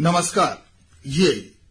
नमस्कार, ये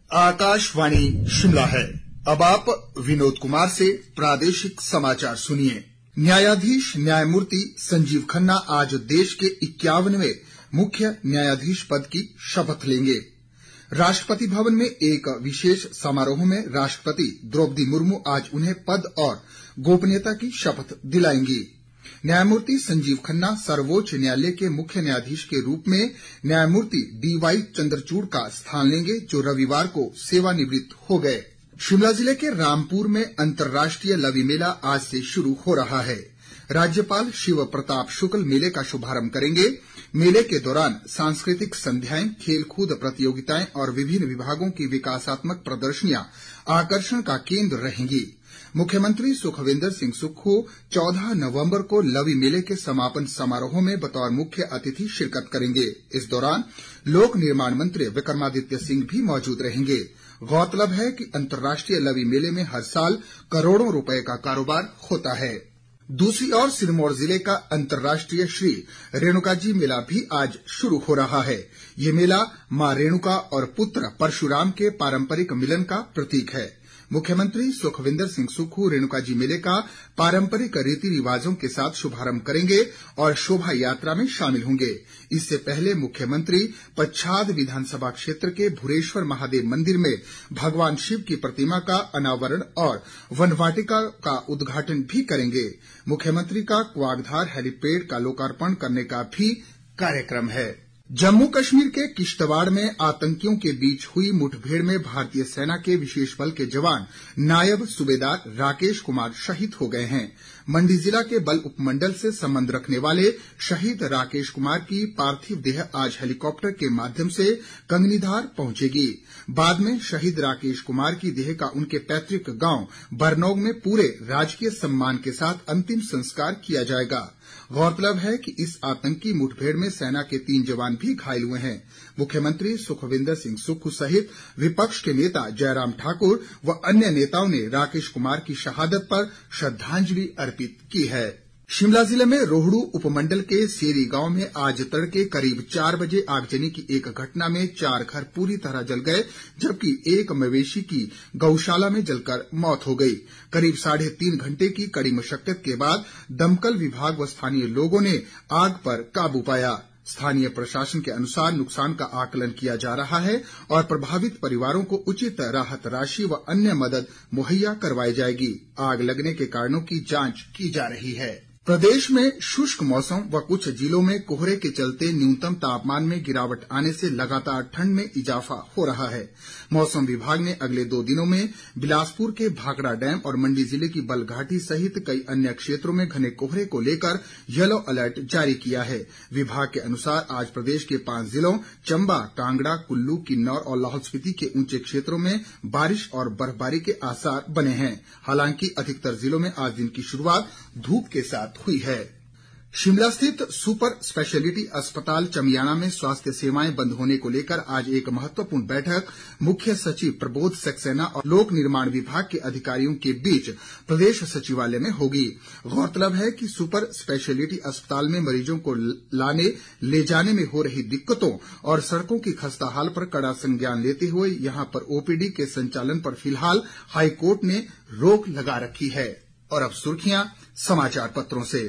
आकाशवाणी शिमला है। अब आप विनोद कुमार से प्रादेशिक समाचार सुनिए। न्यायाधीश न्यायमूर्ति संजीव खन्ना आज देश के 51वें मुख्य न्यायाधीश पद की शपथ लेंगे। राष्ट्रपति भवन में एक विशेष समारोह में राष्ट्रपति द्रौपदी मुर्मू आज उन्हें पद और गोपनीयता की शपथ दिलाएंगी। न्यायमूर्ति संजीव खन्ना सर्वोच्च न्यायालय के मुख्य न्यायाधीश के रूप में न्यायमूर्ति डीवाई चंद्रचूड़ का स्थान लेंगे, जो रविवार को सेवानिवृत्त हो गए। शिमला जिले के रामपुर में अंतर्राष्ट्रीय लवी मेला आज से शुरू हो रहा है। राज्यपाल शिव प्रताप शुक्ल मेले का शुभारंभ करेंगे। मेले के दौरान सांस्कृतिक संध्याएं, खेलकूद प्रतियोगिताएं और विभिन्न विभागों की विकासात्मक प्रदर्शनियां आकर्षण का केंद्र रहेंगी। मुख्यमंत्री सुखविंदर सिंह सुक्खू 14 नवंबर को लवी मेले के समापन समारोह में बतौर मुख्य अतिथि शिरकत करेंगे। इस दौरान लोक निर्माण मंत्री विक्रमादित्य सिंह भी मौजूद रहेंगे। गौरतलब है कि अंतर्राष्ट्रीय लवी मेले में हर साल करोड़ों रुपए का कारोबार होता है। दूसरी ओर सिरमौर जिले का अंतर्राष्ट्रीय श्री रेणुका जी मेला भी आज शुरू हो रहा है। ये मेला मां रेणुका और पुत्र परशुराम के पारंपरिक मिलन का प्रतीक है। मुख्यमंत्री सुखविंदर सिंह सुक्खू रेणुका जी मेले का पारंपरिक रीति रिवाजों के साथ शुभारंभ करेंगे और शोभा यात्रा में शामिल होंगे। इससे पहले मुख्यमंत्री पच्छाद विधानसभा क्षेत्र के भुरेश्वर महादेव मंदिर में भगवान शिव की प्रतिमा का अनावरण और वनवाटिका का उद्घाटन भी करेंगे। मुख्यमंत्री का क्वागधार हेलीपैड का लोकार्पण करने का भी कार्यक्रम है। जम्मू कश्मीर के किश्तवाड़ में आतंकियों के बीच हुई मुठभेड़ में भारतीय सेना के विशेष बल के जवान नायब सूबेदार राकेश कुमार शहीद हो गए हैं। मंडी जिला के बल उपमंडल से संबंध रखने वाले शहीद राकेश कुमार की पार्थिव देह आज हेलीकॉप्टर के माध्यम से कंगनीधार पहुंचेगी। बाद में शहीद राकेश कुमार की देह का उनके पैतृक गांव बरनौग में पूरे राजकीय सम्मान के साथ अंतिम संस्कार किया जाएगा। गौरतलब है कि इस आतंकी मुठभेड़ में सेना के 3 जवान भी घायल हुए हैं। मुख्यमंत्री सुखविंदर सिंह सुक्खू सहित विपक्ष के नेता जयराम ठाकुर व अन्य नेताओं ने राकेश कुमार की शहादत पर श्रद्धांजलि अर्पित की है। शिमला जिले में रोहडू उपमंडल के सेरी गांव में आज तड़के करीब 4 बजे आगजनी की एक घटना में 4 घर पूरी तरह जल गए, जबकि एक मवेशी की गौशाला में जलकर मौत हो गई। करीब 3.5 घंटे की कड़ी मशक्कत के बाद दमकल विभाग व स्थानीय लोगों ने आग पर काबू पाया। स्थानीय प्रशासन के अनुसार नुकसान का आकलन किया जा रहा है और प्रभावित परिवारों को उचित राहत राशि व अन्य मदद मुहैया करवाई जाएगी। आग लगने के कारणों की जांच की जा रही है। प्रदेश में शुष्क मौसम व कुछ जिलों में कोहरे के चलते न्यूनतम तापमान में गिरावट आने से लगातार ठंड में इजाफा हो रहा है। मौसम विभाग ने अगले 2 दिनों में बिलासपुर के भाखड़ा डैम और मंडी जिले की बलघाटी सहित कई अन्य क्षेत्रों में घने कोहरे को लेकर येलो अलर्ट जारी किया है। विभाग के अनुसार आज प्रदेश के 5 जिलों चंबा, कांगड़ा, कुल्लू, किन्नौर और लाहौल स्पीति के ऊंचे क्षेत्रों में बारिश और बर्फबारी के आसार बने हैं। हालांकि अधिकतर जिलों में आज दिन की शुरुआत धूप के साथ हुई है। शिमला स्थित सुपर स्पेशलिटी अस्पताल चमियाना में स्वास्थ्य सेवाएं बंद होने को लेकर आज एक महत्वपूर्ण बैठक मुख्य सचिव प्रबोध सक्सेना और लोक निर्माण विभाग के अधिकारियों के बीच प्रदेश सचिवालय में होगी। गौरतलब है कि सुपर स्पेशलिटी अस्पताल में मरीजों को लाने ले जाने में हो रही दिक्कतों और सड़कों की खस्ताहाल पर कड़ा संज्ञान लेते हुए यहां पर ओपीडी के संचालन पर फिलहाल हाईकोर्ट ने रोक लगा रखी है। और अब सुर्खियां समाचार पत्रों से।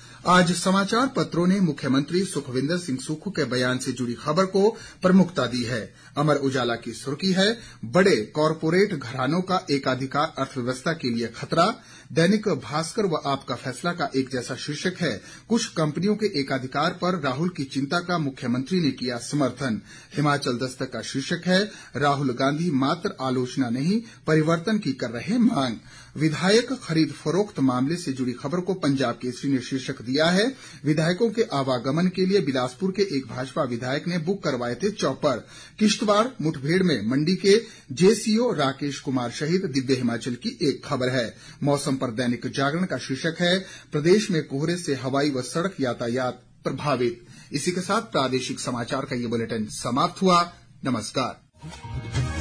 आज समाचार पत्रों ने मुख्यमंत्री सुखविंदर सिंह सुक्खू के बयान से जुड़ी खबर को प्रमुखता दी है। अमर उजाला की सुर्खी है, बड़े कॉरपोरेट घरानों का एकाधिकार अर्थव्यवस्था के लिए खतरा। दैनिक भास्कर व आपका फैसला का एक जैसा शीर्षक है, कुछ कंपनियों के एकाधिकार पर राहुल की चिंता का मुख्यमंत्री ने किया समर्थन। हिमाचल दस्तक का शीर्षक है, राहुल गांधी मात्र आलोचना नहीं परिवर्तन की कर रहे मांग। विधायक खरीद फरोख्त मामले से जुड़ी खबर को पंजाब केसरी ने शीर्षक दिया है, विधायकों के आवागमन के लिए बिलासपुर के एक भाजपा विधायक ने बुक करवाए थे चौपर। किश्तवाड़ मुठभेड़ में मंडी के जेसीओ राकेश कुमार शहीद, दिव्य हिमाचल की एक खबर है। मौसम पर दैनिक जागरण का शीर्षक है, प्रदेश में कोहरे से हवाई व सड़क यातायात प्रभावित। इसी के साथ प्रादेशिक समाचार का ये बुलेटिन समाप्त हुआ। नमस्कार।